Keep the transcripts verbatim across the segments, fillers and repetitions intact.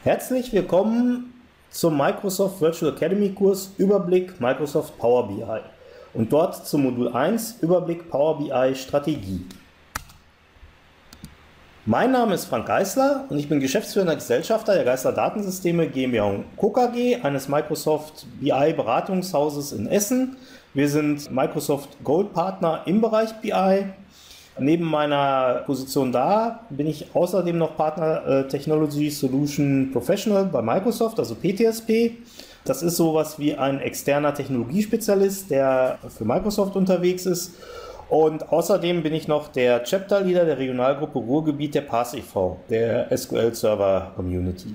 Herzlich willkommen zum Microsoft Virtual Academy Kurs Überblick Microsoft Power B I und dort zum Modul eins Überblick Power B I Strategie. Mein Name ist Frank Geisler und ich bin geschäftsführender Gesellschafter der Geisler Datensysteme GmbH und Co. KG, eines Microsoft B I Beratungshauses in Essen. Wir sind Microsoft Gold Partner im Bereich B I. Neben meiner Position da bin ich außerdem noch Partner äh, Technology Solution Professional bei Microsoft, also P T S P. Das ist sowas wie ein externer Technologiespezialist, der für Microsoft unterwegs ist. Und außerdem bin ich noch der Chapter Leader der Regionalgruppe Ruhrgebiet der P A S e V, der S Q L Server Community.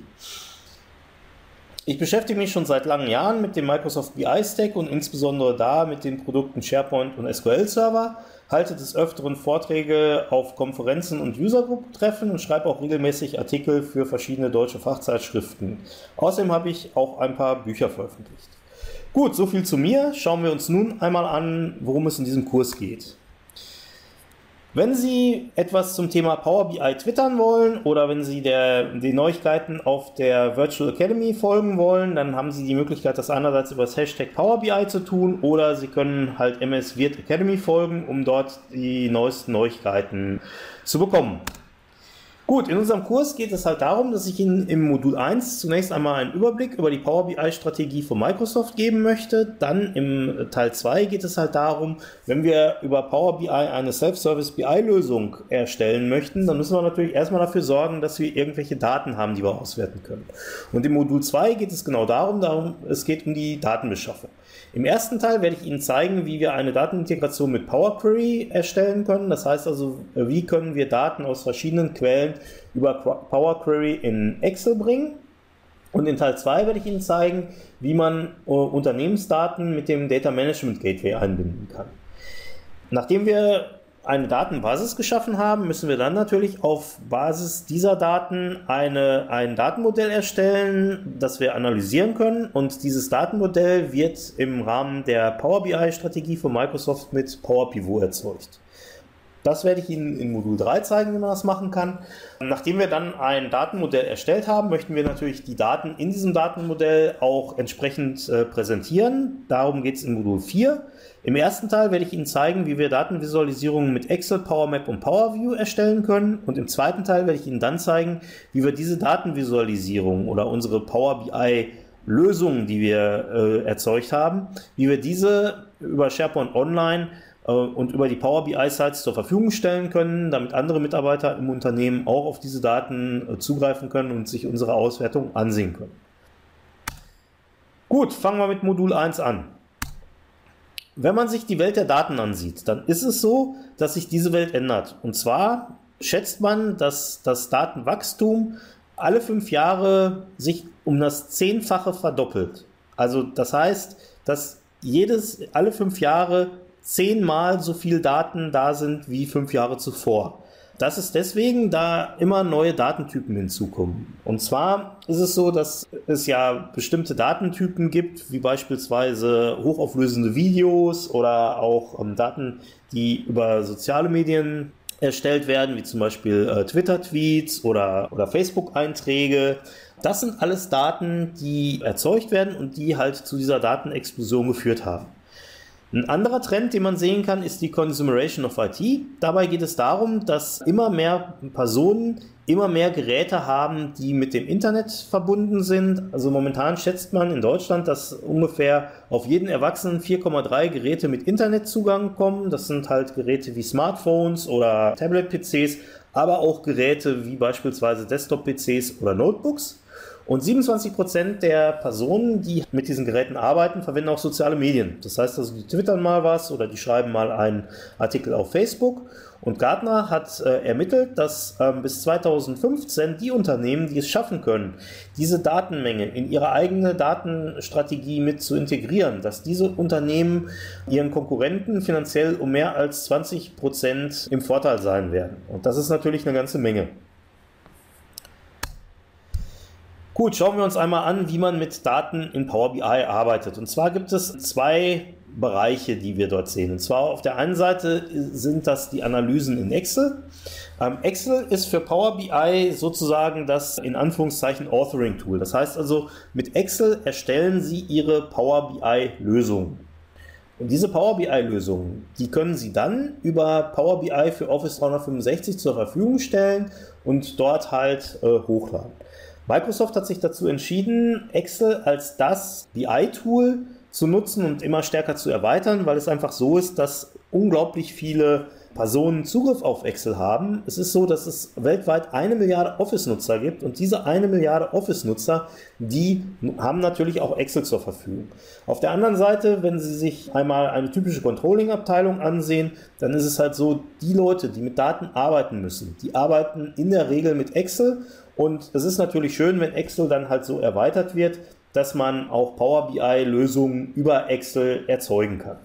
Ich beschäftige mich schon seit langen Jahren mit dem Microsoft B I Stack und insbesondere da mit den Produkten SharePoint und S Q L Server, halte des Öfteren Vorträge auf Konferenzen und Usergroup-Treffen und schreibe auch regelmäßig Artikel für verschiedene deutsche Fachzeitschriften. Außerdem habe ich auch ein paar Bücher veröffentlicht. Gut, so viel zu mir. Schauen wir uns nun einmal an, worum es in diesem Kurs geht. Wenn Sie etwas zum Thema Power B I twittern wollen oder wenn Sie der, den Neuigkeiten auf der Virtual Academy folgen wollen, dann haben Sie die Möglichkeit, das einerseits über das Hashtag Power B I zu tun oder Sie können halt M S Virt Academy folgen, um dort die neuesten Neuigkeiten zu bekommen. Gut, in unserem Kurs geht es halt darum, dass ich Ihnen im Modul eins zunächst einmal einen Überblick über die Power B I-Strategie von Microsoft geben möchte. Dann im Teil zwei geht es halt darum, wenn wir über Power B I eine Self-Service B I-Lösung erstellen möchten, dann müssen wir natürlich erstmal dafür sorgen, dass wir irgendwelche Daten haben, die wir auswerten können. Und im Modul zwei geht es genau darum, darum, es geht um die Datenbeschaffung. Im ersten Teil werde ich Ihnen zeigen, wie wir eine Datenintegration mit Power Query erstellen können. Das heißt also, wie können wir Daten aus verschiedenen Quellen über Power Query in Excel bringen. Und in Teil zwei werde ich Ihnen zeigen, wie man uh, Unternehmensdaten mit dem Data Management Gateway einbinden kann. Nachdem wir eine Datenbasis geschaffen haben, müssen wir dann natürlich auf Basis dieser Daten eine, ein Datenmodell erstellen, das wir analysieren können. Und dieses Datenmodell wird im Rahmen der Power B I-Strategie von Microsoft mit Power Pivot erzeugt. Das werde ich Ihnen in Modul drei zeigen, wie man das machen kann. Nachdem wir dann ein Datenmodell erstellt haben, möchten wir natürlich die Daten in diesem Datenmodell auch entsprechend äh, präsentieren. Darum geht es in Modul vier. Im ersten Teil werde ich Ihnen zeigen, wie wir Datenvisualisierungen mit Excel, PowerMap und PowerView erstellen können. Und im zweiten Teil werde ich Ihnen dann zeigen, wie wir diese Datenvisualisierung oder unsere Power B I Lösungen, die wir äh, erzeugt haben, wie wir diese über SharePoint Online und über die Power B I-Sites zur Verfügung stellen können, damit andere Mitarbeiter im Unternehmen auch auf diese Daten zugreifen können und sich unsere Auswertung ansehen können. Gut, fangen wir mit Modul eins an. Wenn man sich die Welt der Daten ansieht, dann ist es so, dass sich diese Welt ändert. Und zwar schätzt man, dass das Datenwachstum alle fünf Jahre sich um das Zehnfache verdoppelt. Also das heißt, dass jedes, alle fünf Jahre zehnmal so viel Daten da sind wie fünf Jahre zuvor. Das ist deswegen, da immer neue Datentypen hinzukommen. Und zwar ist es so, dass es ja bestimmte Datentypen gibt, wie beispielsweise hochauflösende Videos oder auch ähm, Daten, die über soziale Medien erstellt werden, wie zum Beispiel äh, Twitter-Tweets oder, oder Facebook-Einträge. Das sind alles Daten, die erzeugt werden und die halt zu dieser Datenexplosion geführt haben. Ein anderer Trend, den man sehen kann, ist die Consumeration of I T. Dabei geht es darum, dass immer mehr Personen immer mehr Geräte haben, die mit dem Internet verbunden sind. Also momentan schätzt man in Deutschland, dass ungefähr auf jeden Erwachsenen vier Komma drei Geräte mit Internetzugang kommen. Das sind halt Geräte wie Smartphones oder Tablet-P Cs, aber auch Geräte wie beispielsweise Desktop-P Cs oder Notebooks. Und siebenundzwanzig Prozent der Personen, die mit diesen Geräten arbeiten, verwenden auch soziale Medien. Das heißt also, die twittern mal was oder die schreiben mal einen Artikel auf Facebook. Und Gartner hat äh, ermittelt, dass ähm, bis zweitausendfünfzehn die Unternehmen, die es schaffen können, diese Datenmenge in ihre eigene Datenstrategie mit zu integrieren, dass diese Unternehmen ihren Konkurrenten finanziell um mehr als zwanzig Prozent im Vorteil sein werden. Und das ist natürlich eine ganze Menge. Gut, schauen wir uns einmal an, wie man mit Daten in Power B I arbeitet. Und zwar gibt es zwei Bereiche, die wir dort sehen. Und zwar auf der einen Seite sind das die Analysen in Excel. Ähm, Excel ist für Power B I sozusagen das in Anführungszeichen Authoring-Tool. Das heißt also, mit Excel erstellen Sie Ihre Power B I-Lösung. Und diese Power B I-Lösungen, die können Sie dann über Power B I für Office dreihundertfünfundsechzig zur Verfügung stellen und dort halt äh, hochladen. Microsoft hat sich dazu entschieden, Excel als das B I-Tool zu nutzen und immer stärker zu erweitern, weil es einfach so ist, dass unglaublich viele Personen Zugriff auf Excel haben. Es ist so, dass es weltweit eine Milliarde Office-Nutzer gibt und diese eine Milliarde Office-Nutzer, die haben natürlich auch Excel zur Verfügung. Auf der anderen Seite, wenn Sie sich einmal eine typische Controlling-Abteilung ansehen, dann ist es halt so, die Leute, die mit Daten arbeiten müssen, die arbeiten in der Regel mit Excel und es ist natürlich schön, wenn Excel dann halt so erweitert wird, dass man auch Power B I-Lösungen über Excel erzeugen kann.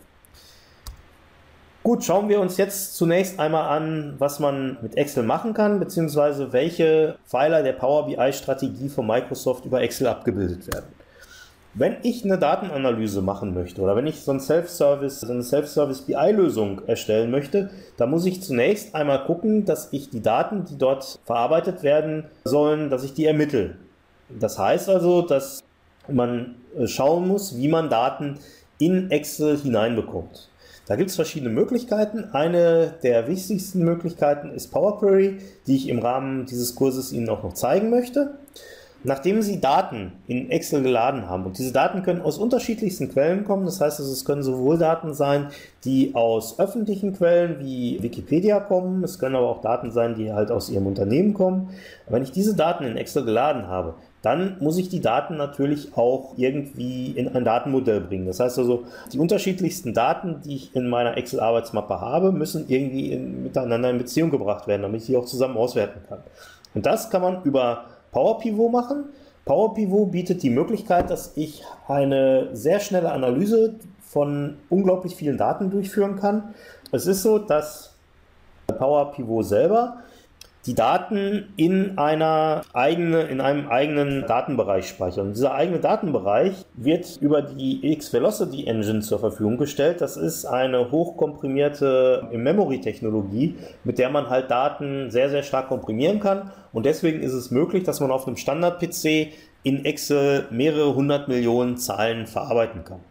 Gut, schauen wir uns jetzt zunächst einmal an, was man mit Excel machen kann, beziehungsweise welche Pfeiler der Power B I-Strategie von Microsoft über Excel abgebildet werden. Wenn ich eine Datenanalyse machen möchte oder wenn ich so ein Self-Service, so eine Self-Service B I-Lösung erstellen möchte, dann muss ich zunächst einmal gucken, dass ich die Daten, die dort verarbeitet werden sollen, dass ich die ermittle. Das heißt also, dass man schauen muss, wie man Daten in Excel hineinbekommt. Da gibt es verschiedene Möglichkeiten. Eine der wichtigsten Möglichkeiten ist Power Query, die ich im Rahmen dieses Kurses Ihnen auch noch zeigen möchte. Nachdem Sie Daten in Excel geladen haben, und diese Daten können aus unterschiedlichsten Quellen kommen, das heißt, es können sowohl Daten sein, die aus öffentlichen Quellen wie Wikipedia kommen, es können aber auch Daten sein, die halt aus Ihrem Unternehmen kommen. Wenn ich diese Daten in Excel geladen habe, dann muss ich die Daten natürlich auch irgendwie in ein Datenmodell bringen. Das heißt also, die unterschiedlichsten Daten, die ich in meiner Excel-Arbeitsmappe habe, müssen irgendwie in, miteinander in Beziehung gebracht werden, damit ich die auch zusammen auswerten kann. Und das kann man über Power Pivot machen. Power Pivot bietet die Möglichkeit, dass ich eine sehr schnelle Analyse von unglaublich vielen Daten durchführen kann. Es ist so, dass Power Pivot selber die Daten in einer eigene, in einem eigenen Datenbereich speichern. Und dieser eigene Datenbereich wird über die X-Velocity Engine zur Verfügung gestellt. Das ist eine hochkomprimierte In-Memory-Technologie, mit der man halt Daten sehr, sehr stark komprimieren kann. Und deswegen ist es möglich, dass man auf einem Standard-P C in Excel mehrere hundert Millionen Zeilen verarbeiten kann.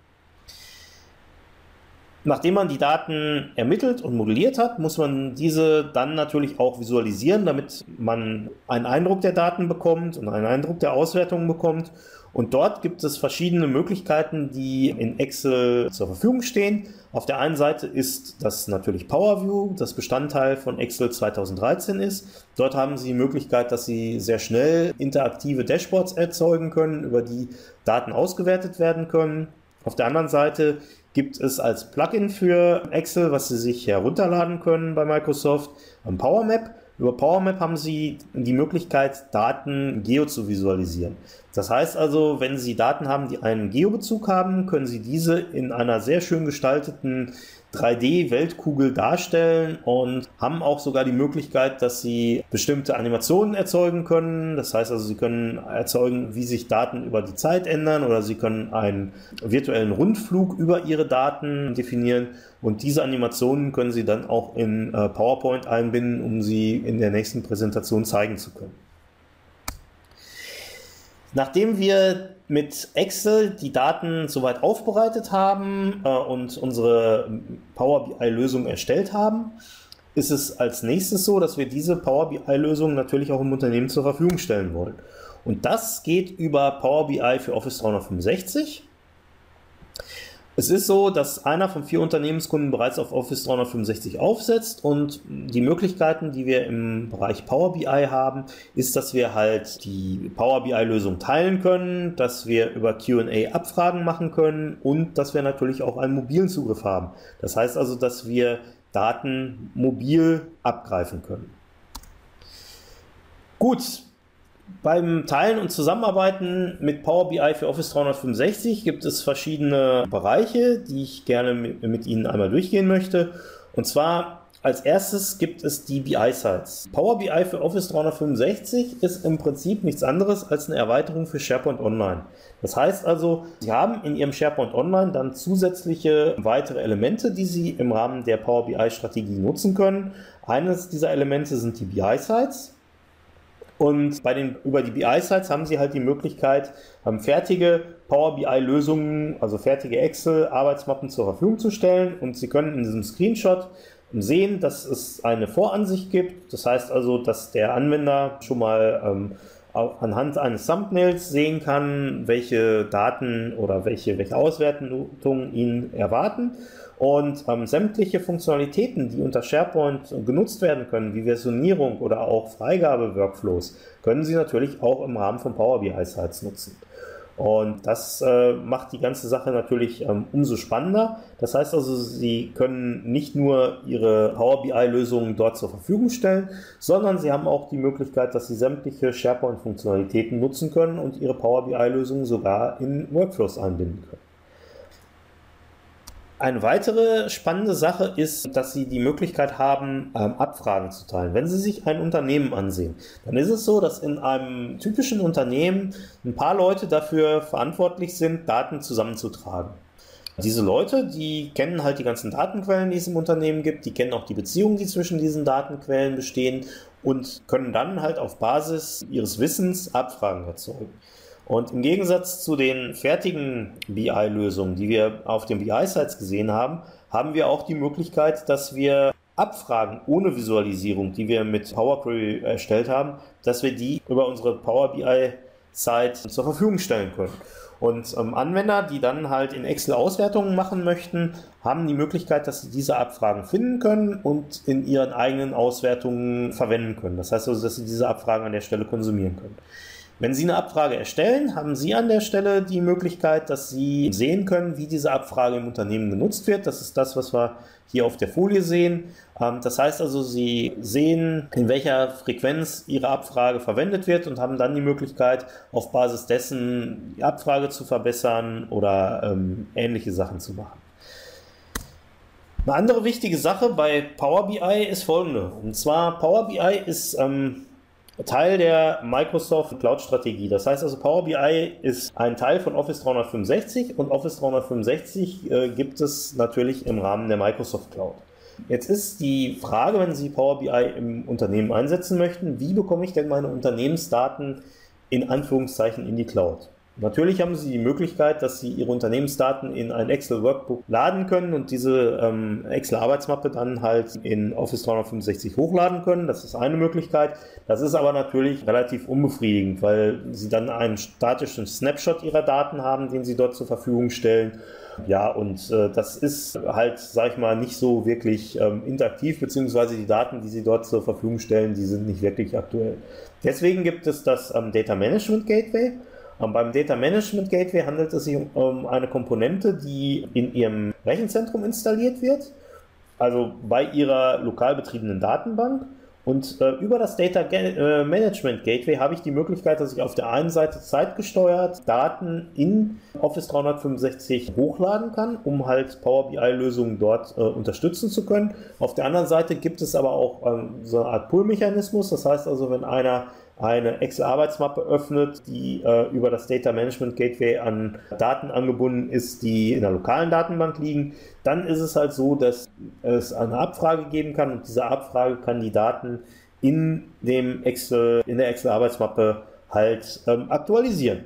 Nachdem man die Daten ermittelt und modelliert hat, muss man diese dann natürlich auch visualisieren, damit man einen Eindruck der Daten bekommt und einen Eindruck der Auswertungen bekommt. Und dort gibt es verschiedene Möglichkeiten, die in Excel zur Verfügung stehen. Auf der einen Seite ist das natürlich PowerView, das Bestandteil von Excel zweitausenddreizehn ist. Dort haben Sie die Möglichkeit, dass Sie sehr schnell interaktive Dashboards erzeugen können, über die Daten ausgewertet werden können. Auf der anderen Seite gibt es als Plugin für Excel, was Sie sich herunterladen können bei Microsoft, PowerMap. Über PowerMap haben Sie die Möglichkeit, Daten geo zu visualisieren. Das heißt also, wenn Sie Daten haben, die einen Geobezug haben, können Sie diese in einer sehr schön gestalteten drei D-Weltkugel darstellen und haben auch sogar die Möglichkeit, dass Sie bestimmte Animationen erzeugen können. Das heißt also, Sie können erzeugen, wie sich Daten über die Zeit ändern, oder Sie können einen virtuellen Rundflug über Ihre Daten definieren, und diese Animationen können Sie dann auch in PowerPoint einbinden, um sie in der nächsten Präsentation zeigen zu können. Nachdem wir mit Excel die Daten soweit aufbereitet haben äh, und unsere Power B I-Lösung erstellt haben, ist es als nächstes so, dass wir diese Power B I-Lösung natürlich auch im Unternehmen zur Verfügung stellen wollen. Und das geht über Power B I für Office dreihundertfünfundsechzig. Es ist so, dass einer von vier Unternehmenskunden bereits auf Office dreihundertfünfundsechzig aufsetzt, und die Möglichkeiten, die wir im Bereich Power B I haben, ist, dass wir halt die Power B I-Lösung teilen können, dass wir über Q und A Abfragen machen können und dass wir natürlich auch einen mobilen Zugriff haben. Das heißt also, dass wir Daten mobil abgreifen können. Gut. Beim Teilen und Zusammenarbeiten mit Power B I für Office dreihundertfünfundsechzig gibt es verschiedene Bereiche, die ich gerne mit Ihnen einmal durchgehen möchte. Und zwar Als erstes gibt es die B I-Sites. Power B I für Office dreihundertfünfundsechzig ist im Prinzip nichts anderes als eine Erweiterung für SharePoint Online. Das heißt also, Sie haben in Ihrem SharePoint Online dann zusätzliche weitere Elemente, die Sie im Rahmen der Power B I-Strategie nutzen können. Eines dieser Elemente sind die B I-Sites. Und bei den, über die B I-Sites haben Sie halt die Möglichkeit, ähm, fertige Power B I-Lösungen, also fertige Excel-Arbeitsmappen zur Verfügung zu stellen. Und Sie können in diesem Screenshot sehen, dass es eine Voransicht gibt. Das heißt also, dass der Anwender schon mal ähm, anhand eines Thumbnails sehen kann, welche Daten oder welche, welche Auswertungen ihn erwarten. Und ähm, sämtliche Funktionalitäten, die unter SharePoint genutzt werden können, wie Versionierung oder auch Freigabe-Workflows, können Sie natürlich auch im Rahmen von Power B I-Sites nutzen. Und das äh, macht die ganze Sache natürlich ähm, umso spannender. Das heißt also, Sie können nicht nur Ihre Power B I-Lösungen dort zur Verfügung stellen, sondern Sie haben auch die Möglichkeit, dass Sie sämtliche SharePoint-Funktionalitäten nutzen können und Ihre Power B I-Lösungen sogar in Workflows einbinden können. Eine weitere spannende Sache ist, dass Sie die Möglichkeit haben, ähm, Abfragen zu teilen. Wenn Sie sich ein Unternehmen ansehen, dann ist es so, dass in einem typischen Unternehmen ein paar Leute dafür verantwortlich sind, Daten zusammenzutragen. Diese Leute, die kennen halt die ganzen Datenquellen, die es im Unternehmen gibt, die kennen auch die Beziehungen, die zwischen diesen Datenquellen bestehen und können dann halt auf Basis ihres Wissens Abfragen erzeugen. Und im Gegensatz zu den fertigen B I-Lösungen, die wir auf den B I-Sites gesehen haben, haben wir auch die Möglichkeit, dass wir Abfragen ohne Visualisierung, die wir mit Power Query erstellt haben, dass wir die über unsere Power B I-Site zur Verfügung stellen können. Und ähm, Anwender, die dann halt in Excel Auswertungen machen möchten, haben die Möglichkeit, dass sie diese Abfragen finden können und in ihren eigenen Auswertungen verwenden können. Das heißt also, dass sie diese Abfragen an der Stelle konsumieren können. Wenn Sie eine Abfrage erstellen, haben Sie an der Stelle die Möglichkeit, dass Sie sehen können, wie diese Abfrage im Unternehmen genutzt wird. Das ist das, was wir hier auf der Folie sehen. Das heißt also, Sie sehen, in welcher Frequenz Ihre Abfrage verwendet wird und haben dann die Möglichkeit, auf Basis dessen die Abfrage zu verbessern oder ähm, ähnliche Sachen zu machen. Eine andere wichtige Sache bei Power B I ist folgende. Und zwar, Power B I ist ähm, Teil der Microsoft Cloud-Strategie. Das heißt also, Power B I ist ein Teil von Office dreihundertfünfundsechzig und Office dreihundertfünfundsechzig äh, gibt es natürlich im Rahmen der Microsoft Cloud. Jetzt ist die Frage, wenn Sie Power B I im Unternehmen einsetzen möchten, wie bekomme ich denn meine Unternehmensdaten in Anführungszeichen in die Cloud? Natürlich haben Sie die Möglichkeit, dass Sie Ihre Unternehmensdaten in ein Excel-Workbook laden können und diese ähm, Excel-Arbeitsmappe dann halt in Office dreihundertfünfundsechzig hochladen können. Das ist eine Möglichkeit. Das ist aber natürlich relativ unbefriedigend, weil Sie dann einen statischen Snapshot Ihrer Daten haben, den Sie dort zur Verfügung stellen. Ja, und äh, das ist halt, sag ich mal, nicht so wirklich ähm, interaktiv, beziehungsweise die Daten, die Sie dort zur Verfügung stellen, die sind nicht wirklich aktuell. Deswegen gibt es das ähm, Data Management Gateway. Ähm, beim Data Management Gateway handelt es sich um, um eine Komponente, die in Ihrem Rechenzentrum installiert wird, also bei Ihrer lokal betriebenen Datenbank. Und äh, über das Data äh, Management Gateway habe ich die Möglichkeit, dass ich auf der einen Seite zeitgesteuert Daten in Office dreihundertfünfundsechzig hochladen kann, um halt Power B I-Lösungen dort äh, unterstützen zu können. Auf der anderen Seite gibt es aber auch ähm, so eine Art Pull-Mechanismus. Das heißt also, wenn einer eine Excel-Arbeitsmappe öffnet, die äh, über das Data Management Gateway an Daten angebunden ist, die in der lokalen Datenbank liegen, dann ist es halt so, dass es eine Abfrage geben kann und diese Abfrage kann die Daten in dem Excel, in der Excel-Arbeitsmappe halt ähm, aktualisieren.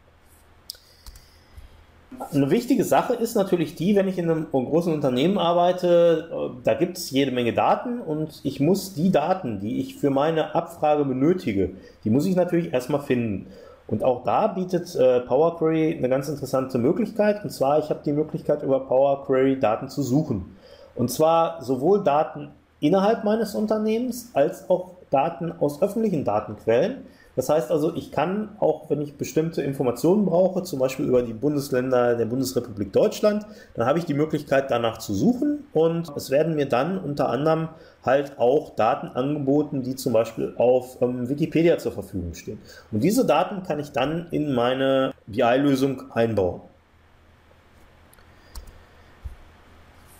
Eine wichtige Sache ist natürlich die, wenn ich in einem großen Unternehmen arbeite, da gibt es jede Menge Daten und ich muss die Daten, die ich für meine Abfrage benötige, die muss ich natürlich erstmal finden. Und auch da bietet äh, Power Query eine ganz interessante Möglichkeit, und zwar, ich habe die Möglichkeit, über Power Query Daten zu suchen. Und zwar sowohl Daten innerhalb meines Unternehmens als auch Daten aus öffentlichen Datenquellen. Das heißt also, ich kann auch, wenn ich bestimmte Informationen brauche, zum Beispiel über die Bundesländer der Bundesrepublik Deutschland, dann habe ich die Möglichkeit, danach zu suchen und es werden mir dann unter anderem halt auch Daten angeboten, die zum Beispiel auf ähm, Wikipedia zur Verfügung stehen. Und diese Daten kann ich dann in meine B I-Lösung einbauen.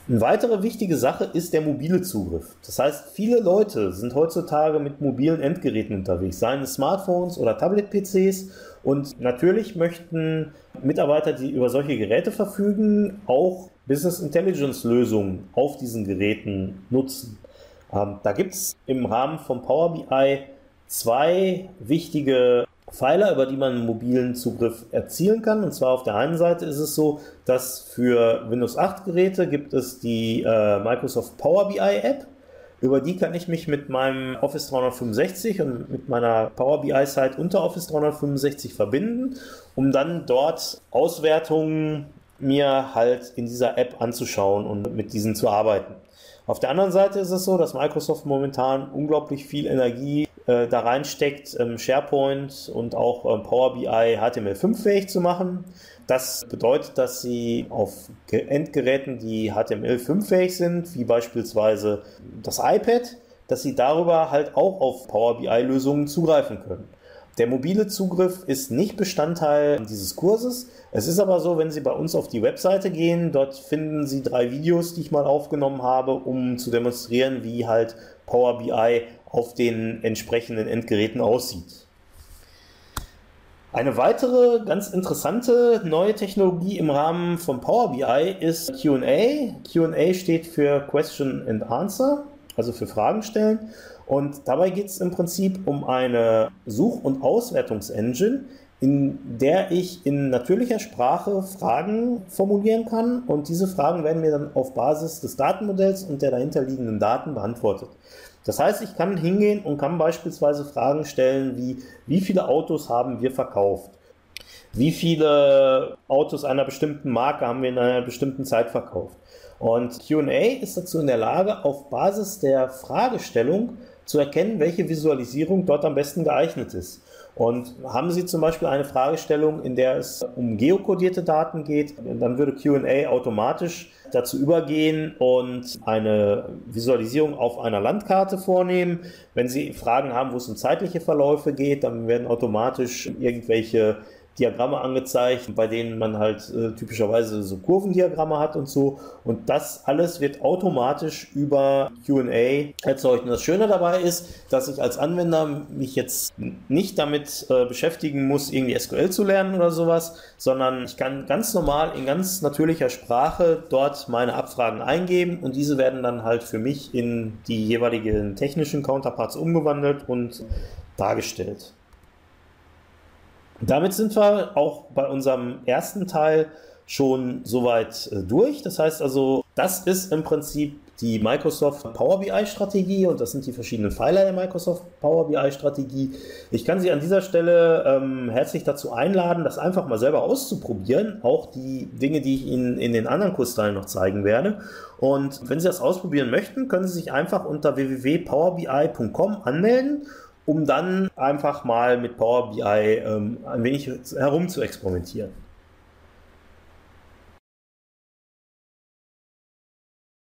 Eine weitere wichtige Sache ist der mobile Zugriff. Das heißt, viele Leute sind heutzutage mit mobilen Endgeräten unterwegs, seien es Smartphones oder Tablet-P Cs. Und natürlich möchten Mitarbeiter, die über solche Geräte verfügen, auch Business Intelligence Lösungen auf diesen Geräten nutzen. Ähm, da gibt es im Rahmen von Power B I zwei wichtige Pfeiler, über die man einen mobilen Zugriff erzielen kann. Und zwar auf der einen Seite ist es so, dass für Windows acht Geräte gibt es die äh, Microsoft Power B I App. Über die kann ich mich mit meinem Office dreihundertfünfundsechzig und mit meiner Power B I-Site unter Office dreihundertfünfundsechzig verbinden, um dann dort Auswertungen mir halt in dieser App anzuschauen und mit diesen zu arbeiten. Auf der anderen Seite ist es so, dass Microsoft momentan unglaublich viel Energie äh, da reinsteckt, ähm, SharePoint und auch ähm, Power B I H T M L fünf fähig zu machen. Das bedeutet, dass sie auf Endgeräten, die H T M L fünf fähig sind, wie beispielsweise das iPad, dass sie darüber halt auch auf Power B I-Lösungen zugreifen können. Der mobile Zugriff ist nicht Bestandteil dieses Kurses. Es ist aber so, wenn Sie bei uns auf die Webseite gehen, dort finden Sie drei Videos, die ich mal aufgenommen habe, um zu demonstrieren, wie halt Power B I auf den entsprechenden Endgeräten aussieht. Eine weitere ganz interessante neue Technologie im Rahmen von Power B I ist Q und A. Q und A steht für Question and Answer, also für Fragen stellen. Und dabei geht es im Prinzip um eine Such- und Auswertungsengine, in der ich in natürlicher Sprache Fragen formulieren kann. Und diese Fragen werden mir dann auf Basis des Datenmodells und der dahinterliegenden Daten beantwortet. Das heißt, ich kann hingehen und kann beispielsweise Fragen stellen wie, wie viele Autos haben wir verkauft? Wie viele Autos einer bestimmten Marke haben wir in einer bestimmten Zeit verkauft? Und Q und A ist dazu in der Lage, auf Basis der Fragestellung zu erkennen, welche Visualisierung dort am besten geeignet ist. Und haben Sie zum Beispiel eine Fragestellung, in der es um geokodierte Daten geht, dann würde Q und A automatisch dazu übergehen und eine Visualisierung auf einer Landkarte vornehmen. Wenn Sie Fragen haben, wo es um zeitliche Verläufe geht, dann werden automatisch irgendwelche Diagramme angezeigt, bei denen man halt äh, typischerweise so Kurvendiagramme hat und so. Und das alles wird automatisch über Q und A erzeugt. Und das Schöne dabei ist, dass ich als Anwender mich jetzt nicht damit äh, beschäftigen muss, irgendwie S Q L zu lernen oder sowas, sondern ich kann ganz normal in ganz natürlicher Sprache dort meine Abfragen eingeben und diese werden dann halt für mich in die jeweiligen technischen Counterparts umgewandelt und dargestellt. Damit sind wir auch bei unserem ersten Teil schon soweit durch. Das heißt also, das ist im Prinzip die Microsoft Power B I-Strategie und das sind die verschiedenen Pfeiler der Microsoft Power B I-Strategie. Ich kann Sie an dieser Stelle ähm, herzlich dazu einladen, das einfach mal selber auszuprobieren. Auch die Dinge, die ich Ihnen in den anderen Kursteilen noch zeigen werde. Und wenn Sie das ausprobieren möchten, können Sie sich einfach unter w w w punkt power b i punkt com anmelden, um dann einfach mal mit Power B I ähm, ein wenig herum zu experimentieren.